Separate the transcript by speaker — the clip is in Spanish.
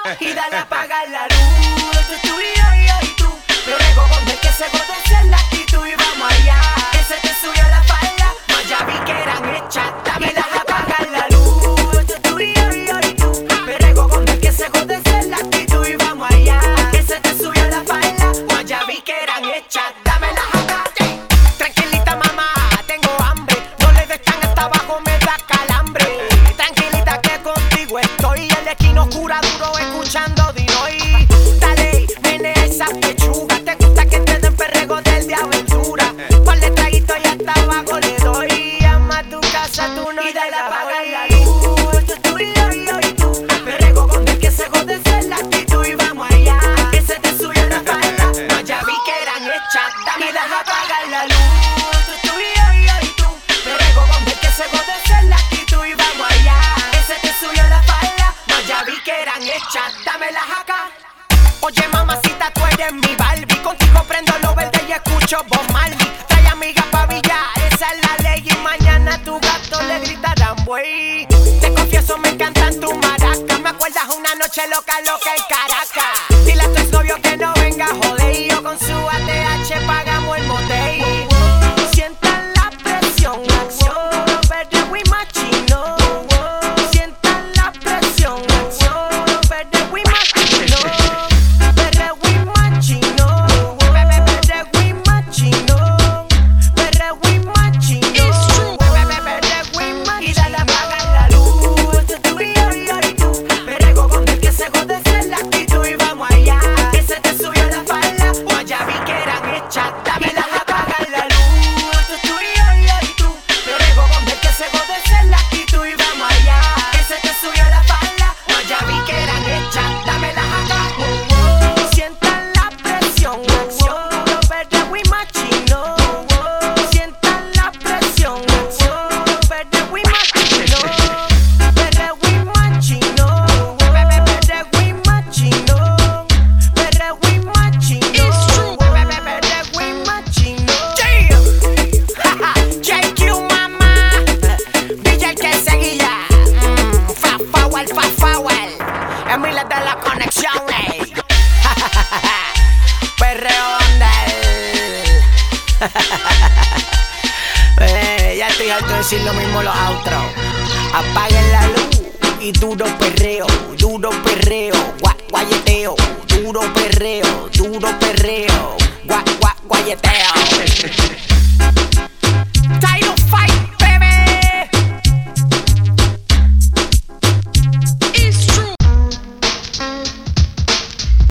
Speaker 1: y dale a apagar la luz. Esto es tú y yo y tú. Perrego con el que se gode ser la actitud y vamos allá. Que se te subió la falda, no ya vi que eran hechas. Dame dale a apagar la luz. Esto es tú y yo y tú. Perrego con el que se gode ser la actitud y vamos allá. Que se te subió la falda, no ya vi que eran hechas. Dame la jata. Tranquilita mamá, tengo hambre. No le des tan hasta abajo, me da calambre. Tranquilita que contigo estoy. El esquina oscura duro escuchando Dinoy. Dale, nene, esa pechuga. Te gusta que te den perrego del de aventura. Ponle traguito y hasta abajo le doy. Llama a tu casa, tú no. Y dale a apagar la luz. Esto es tú y yo y tú. Perrego con el que se jode ser la actitud y vamos allá. Que se te subió la falda, no ya vi que eran hechas. Dame dale a apagar la luz. Esto es tú y tú. Perrego con el que se jode ser la actitud y vamos allá. Que se te subió la falda, no ya vi que eran hechas. Dame la jaca. Oye mamacita, tú eres mi Barbie. Contigo prendo lo verde y escucho Bob Marley. Trae amigas pa' billar, esa es la ley. Y mañana a tu gato le gritarán buey. Te confieso, me encantan tus maracas. Me acuerdas una noche loca en Caracas. Dile a tu exnovio que no venga a joder. Y yo con su ATH pagamos el motel. Sientan la presión, acción, puro perreo y machino. Sientan la presión, acción, puro perreo y machino. Perreo y machino, perreo y machino, perreo y machino, perreo y machino. Y dale a apagar la luz. Esto es tú y tú. Perrego con el que se jode ser la actitud y vamos allá. Que se te subió la falda, no ya vi que eran hechas. Dame dale a apagar la luz. Esto es tú y tú. Perrego con el que se jode ser la actitud y vamos allá. Que se te subió la falda, no ya vi que eran hechas. Dame la jaca. Sientan la presión, acción, puro perreo y machino. Sientan la presión, acción, puro perreo y machino. Perreo y machino, perreo y machino, perreo y machino, perreo y machino. JQ mamá, DJ que seguía. Fast forward, Emilia de la conexión, ey. Perreo Ondel. Ya estoy harto de decir lo mismo los outros. Apaguen la luz y duro perreo, guayeteo, duro perreo, guayeteo.